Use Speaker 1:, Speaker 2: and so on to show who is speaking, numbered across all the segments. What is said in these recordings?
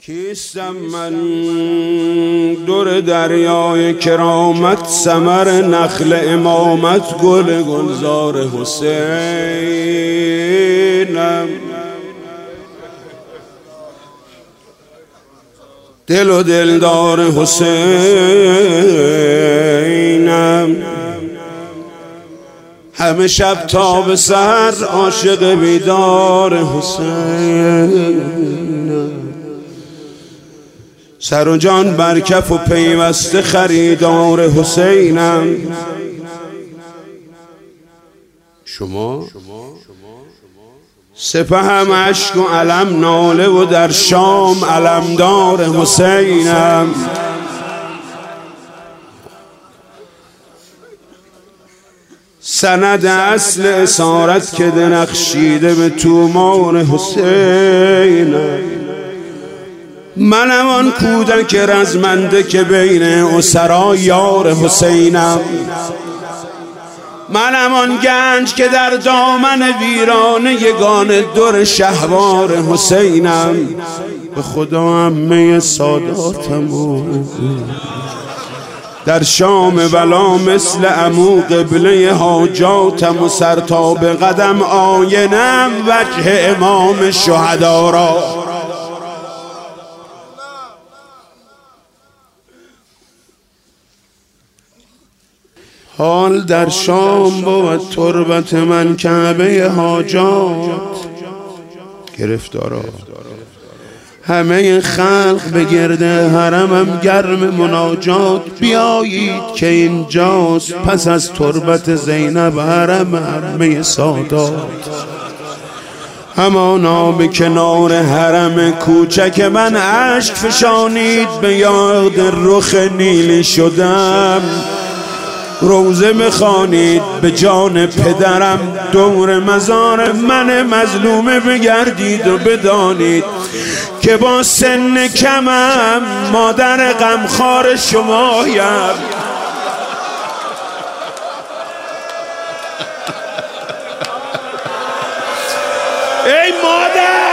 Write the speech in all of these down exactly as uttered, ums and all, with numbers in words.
Speaker 1: کیستم من دور دریای کرامت، ثمر نخل امامت، گل گلزار حسینم. دل و دلدار حسینم، همه شب تا به سحر عاشق بیدار حسینم. سر و جان بر کف و پیوسته خریدار حسینم. شما سپهم اشک و علم ناله و در شام علمدار حسینم. سند اصل اسارت که درخشیده به تومار حسینم. منم آن کودک رزمنده که بین اسرا یار حسینم. منم آن گنج که در دامن ویرانه یگان در شهوار حسینم. به خدا عمه ساداتم و در شام ولا مثل عمو قبله حاجاتم و سر تا به قدم آینم وجه امام شهدا را. حال در شام بود تربت من کعبه حاجات گرفتارا. همه خلق به گرده حرمم گرم مناجات. بیایید که اینجاست پس از تربت زینب حرم همه سادات. همانا به کنار حرم کوچک من اشک فشانید، به یاد رخ نیلی شدم. روزه میخوانید به جان پدرم، دور مزار من مظلومه بگردید و بدانید که با سن کمم مادر غمخوار شمایم. ای مادر،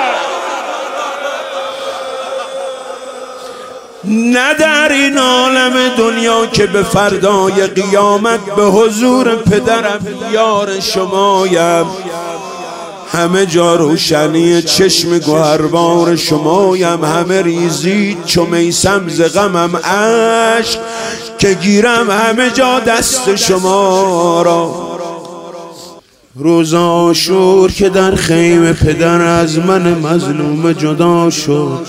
Speaker 1: نه در این عالم دنیا که به فردای قیامت به حضور پدرم یار شمایم. همه جا روشنی چشم گوهربار شمایم. همه ریزید چو میسم ز غمم عشق که گیرم همه جا دست شما را. روز عاشور که در خیمه پدر از من مظلوم جدا شد،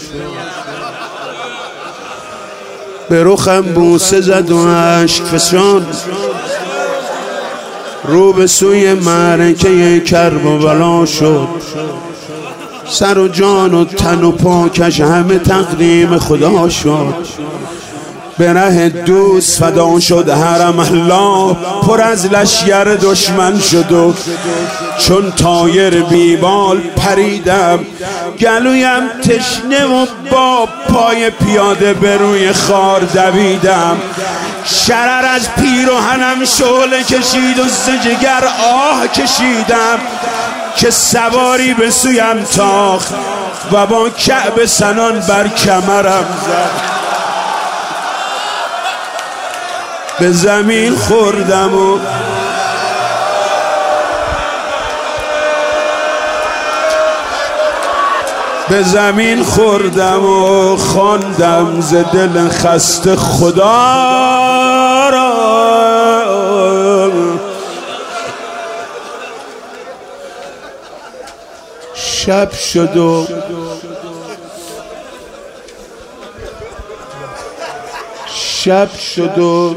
Speaker 1: به رخم بوسه زد و اشک فشان. رو به سوی معرکه کرب و بلا شد. سر و جان و تن و پاکش همه تقدیم خدا شد. به ره دوست فدا شد حرم الله، پر از لشگر دشمن شد و چون طایر بیبال پریدم. گلویم تشنه و با پای پیاده به روی خار دویدم. شرر از پیراهنم شعله کشید و ز جگر آه کشیدم که سواری به سویم تاخت و با کعب سنان بر کمرم زد. به زمین خوردم و به زمین خوردم و خواندم ز دل خسته خدا را. شب شد و شب شد و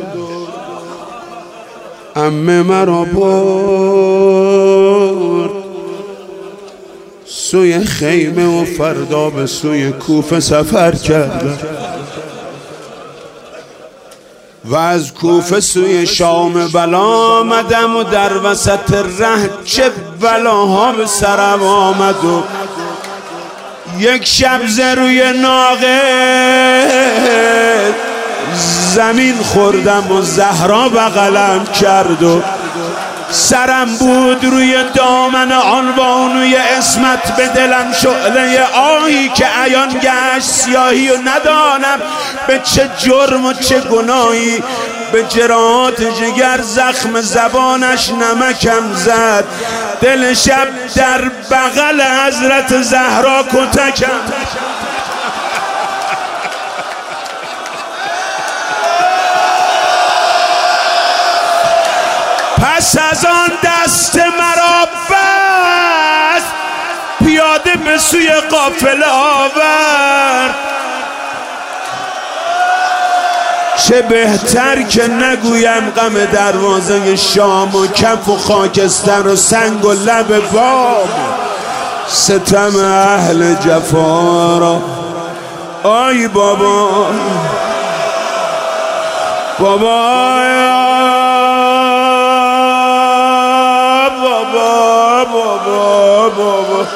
Speaker 1: عمه مرا برد سوی خیمه و فردا به سوی کوفه سفر کردم و از کوفه سوی شام بلا آمدم و در وسط ره چه بلاها به سرم آمد و یک شب ز روی ناقه زمین خوردم و زهرا بغلم کرد و سرم بود روی دامن آن بانوی اسمت، به دلم شعله آهی که عیان گشت سیاهی و ندانم به چه جرم و چه گناهی. به جراحات جگر زخم زبانش نمکم زد، دل شب در بغل حضرت زهرا کتکم. پس از آن دست مرا بست، پیاده به سوی قافله آورد. چه بهتر که نگویم غم دروازه شام و کف و خاکستر و سنگ و لب بام، ستم اهل جفا را. آی بابا بابا بابا بابا بابا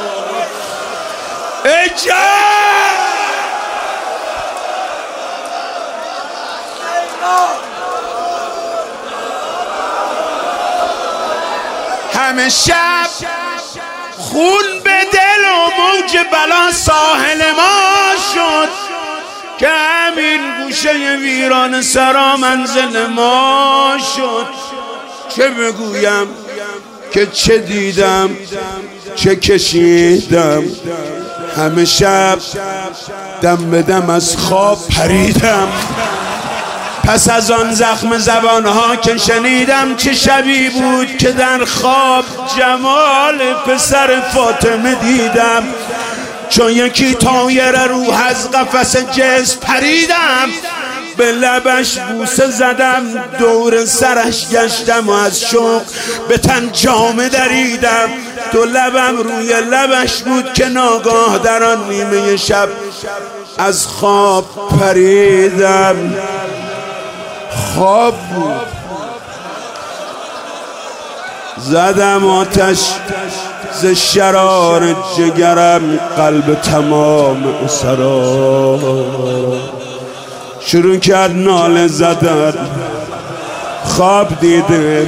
Speaker 1: ای جان، همه شب خون به دل و موج بلا ساحل ما شد، که همین گوشه ویران سرا منزل ما شد. چه بگویم که چه دیدم چه کشیدم، همه شب دم به دم از خواب پریدم. پس از آن زخم زبانها که شنیدم، چه شبی بود که در خواب جمال پسر فاطمه دیدم. چون یکی طایر روح از قفس جسم پریدم، به لبش بوسه زدم، دور سرش گشتم و از شوق به تن جامه دریدم. دو لبم روی لبش بود که ناگاه در آن نیمه شب از خواب پریدم. خواب بود، زدم آتش ز شرار جگرم، قلب تمام اسرا شروع کرد ناله زدن. خواب دیده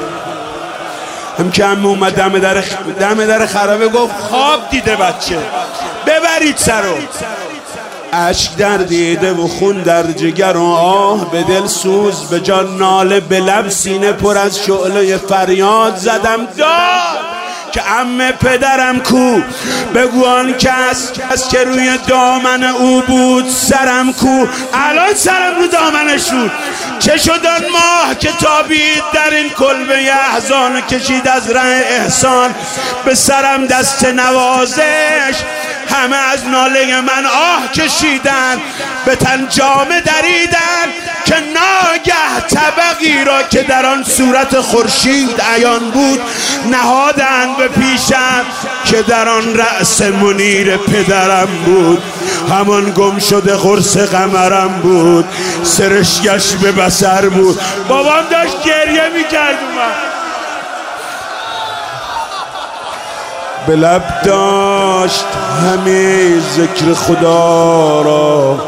Speaker 1: هم که هم اومد دم در دم در خرابه گفت خواب دیده بچه، ببرید سرو. اشک در دیده و خون در جگر و آه به دل سوز، به جان ناله، به لب سینه پر از شعله فریاد زدم داد که عمه پدرم کو، بگو آن کس کس که روی دامن او بود سرم کو. الان سرم رو دامنش بود. چه شد آن ماه که تابید در این کلبه احزان، کشید از ره احسان به سرم دست نوازش. همه از ناله من آه کشیدن، به تن جامه دریدن، که ناگه طبقی را که در آن صورت خورشید عیان بود نهادند به پیشم، که در آن رأس منیر پدرم بود. همان گم شده قرص قمرم بود، سرشگش به بصر بود. بابام داشت گریه میکرد اومد، به لب داشت همه ذکر خدا را.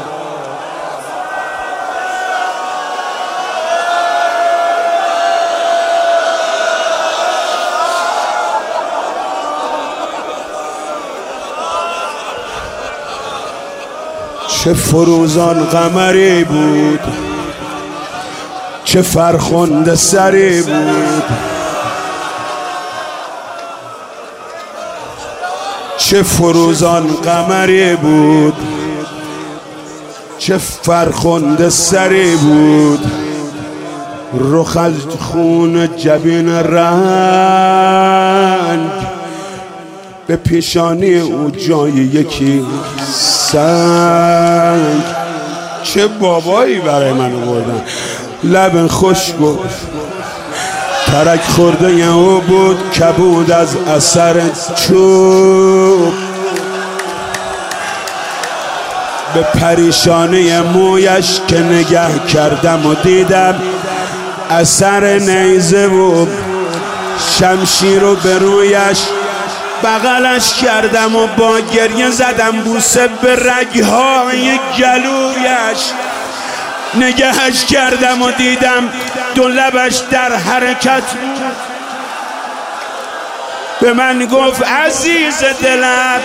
Speaker 1: چه فروزان قمری بود، چه فرخنده سری بود، چه فروزان قمری بود، چه فرخنده سری بود. رخ از خون جبین رنگ، به پیشانی او جای یکی سنگ. چه بابایی برای من آوردن، لب خشک و ترک خورده او بود، کبود از اثر چوب. به پریشانی مویش که نگه کردم و دیدم اثر نیزه و شمشیر رو به رویش بغلش کردم و با گریه زدم بوسه به رگهای گلویش. نگهش کردم و دیدم دو لبش در حرکت بود، به من گفت عزیز دلم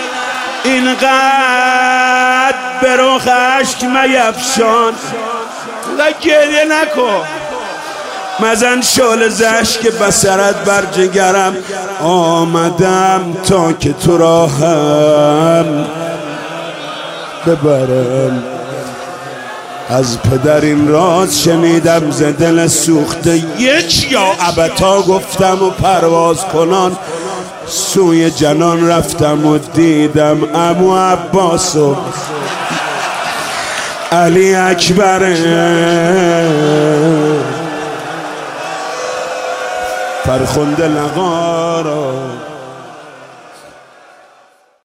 Speaker 1: اینقدر به رخ اشک میفشان، اینقدر گریه نکن، مزن شعله زشک بصرت بر جگرم، آمدم تا که تو را هم ببرم. از پدر این راز شنیدم ز دل سوخته، یک یا ابتا گفتم و پرواز کنان سوی جنان رفتم و دیدم عمو عباس و علی اکبر فرخنده لقا را.